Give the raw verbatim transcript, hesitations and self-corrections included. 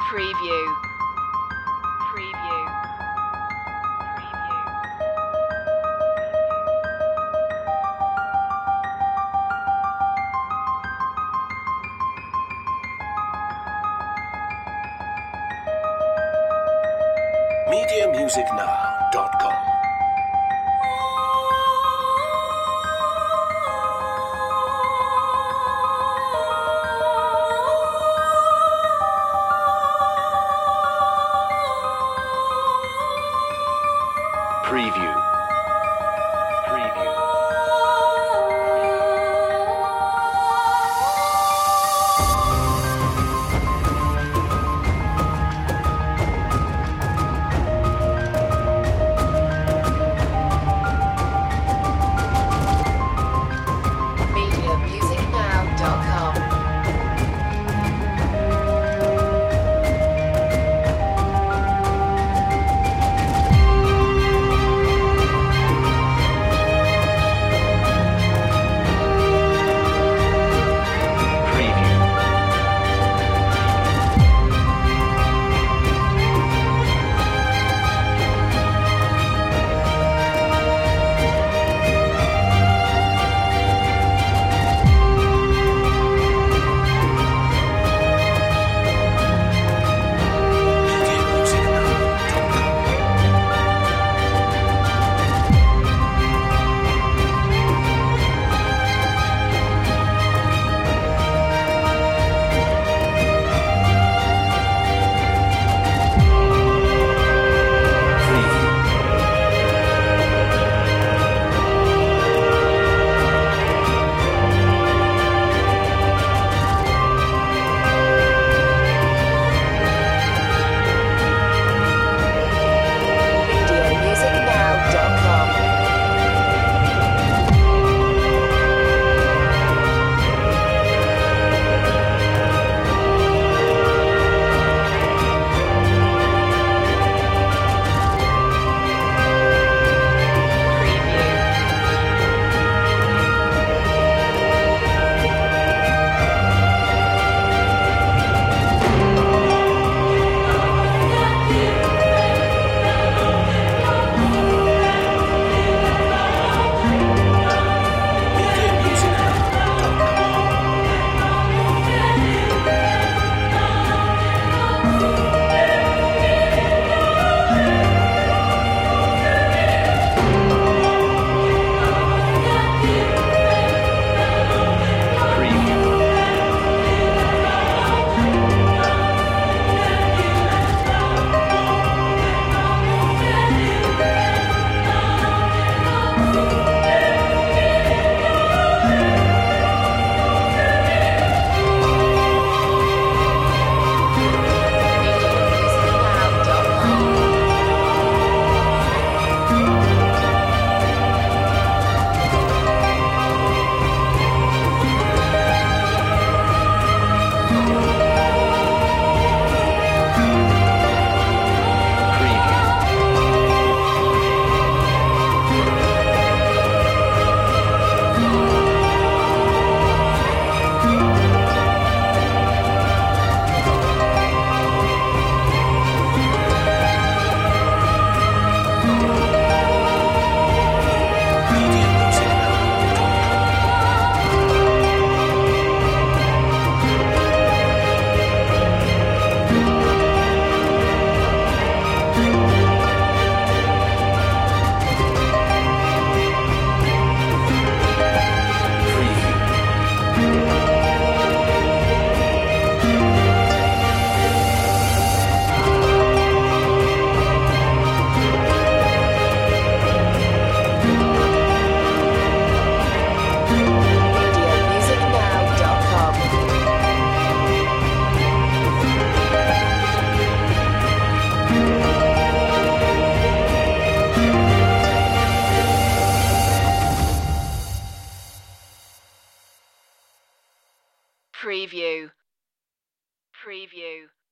Preview. Preview. Preview. media music now dot com. Preview. Preview. media music now dot com. Preview. media music now dot com. Preview. media music now dot com. Preview. media music now dot com. Preview. media music now dot com. Preview. media music now dot com. Preview. media music now dot com. Preview. Preview.